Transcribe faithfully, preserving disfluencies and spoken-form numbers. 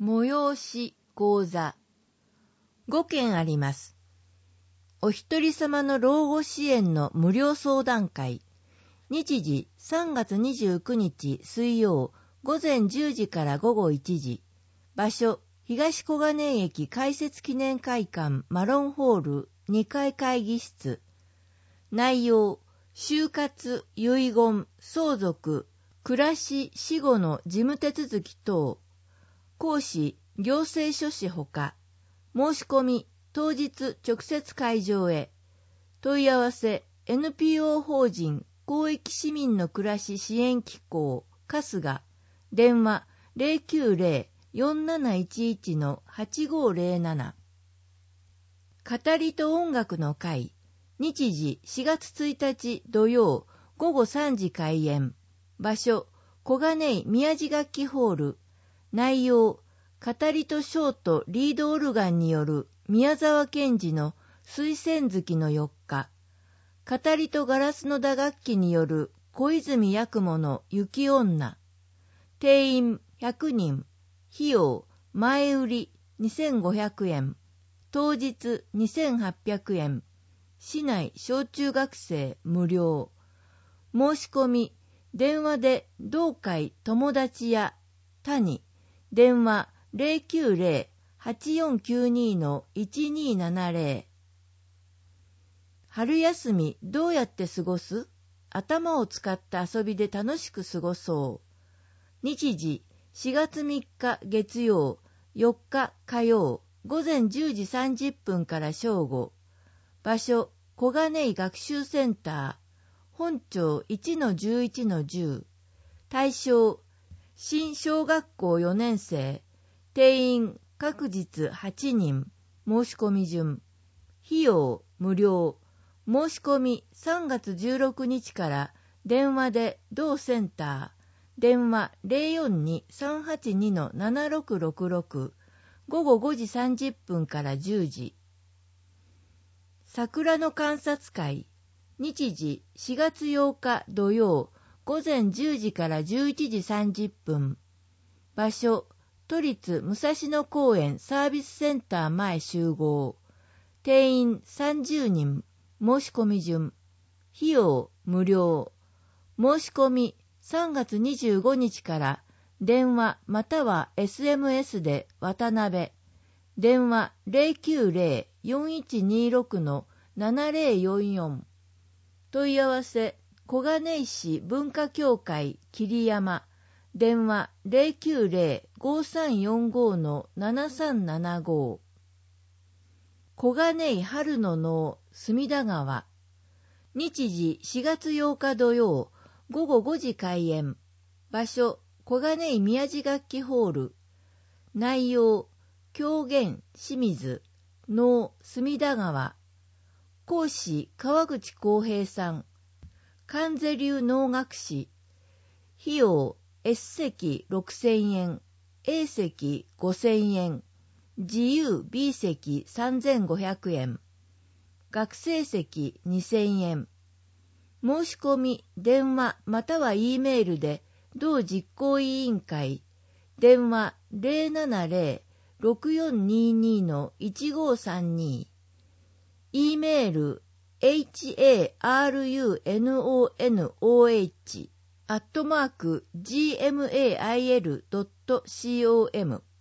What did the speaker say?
催し講座ごけんあります。お一人様の老後支援の無料相談会。日時さんがつにじゅうくにち水曜午前じゅうじから午後いちじ。場所東小金井駅開設記念会館マロンホールにかい会議室。内容就活、遺言、相続、暮らし、死後の事務手続き等。講師行政書士ほか。申し込み当日直接会場へ。問い合わせ エヌピーオー 法人公益市民の暮らし支援機構春日。電話 ゼロきゅうゼロ よんなないちいち はちごゼロなな。語りと音楽の会。日時しがつついたち土曜午後さんじ開演。場所小金井宮地楽器ホール。内容語りとショートリードオルガンによる宮沢賢治の水仙月のよっか。語りとガラスの打楽器による小泉八雲の雪女。定員ひゃくにん。費用前売りにせんごひゃくえん。当日にせんはっぴゃくえん。市内小中学生無料。申し込み電話で同会友達や谷。電話ゼロきゅうゼロ はちよんきゅうに いちにななゼロ。春休みどうやって過ごす？頭を使った遊びで楽しく過ごそう。日時しがつみっか月曜、よっか火曜、午前じゅうじさんじゅっぷんから正午。場所小金井学習センター。本町 いちのじゅういちのじゅう。対象新小学校よねん生。定員各日はちにん。申し込み順。費用無料。申し込みさんがつじゅうろくにちから電話で同センター。電話 ゼロよんに さんはちに ななろくろくろく。午後ごじさんじゅっぷんからじゅうじ。桜の観察会。日時しがつようか土曜午前じゅうじからじゅういちじさんじゅっぷん。場所都立武蔵野公園サービスセンター前集合。定員さんじゅうにん。申し込み順。費用無料。申し込みさんがつにじゅうごにちから電話または エスエムエス で渡辺。電話ゼロきゅうゼロ よんいちにろく ななゼロよんよん。問い合わせ小金井市文化協会桐山。電話ゼロきゅうゼロ ごさんよんご ななさんななご。小金井春の能隅田川。日時しがつようか土曜午後ごじ開演。場所小金井宮地楽器ホール。内容狂言清水能隅田川。講師川口浩平さん。関世流能楽師。費用 S 席ろくせんえん、A 席ごせんえん、自由 B 席さんぜんごひゃくえん、学生席にせんえん。申し込み電話または E メールで同実行委員会。電話ゼロななゼロ ろくよんにに いちごさんに。E メール エイチエーアールユーエヌオーエヌオーエイチ アットマーク ジーエムエーアイエルドットコム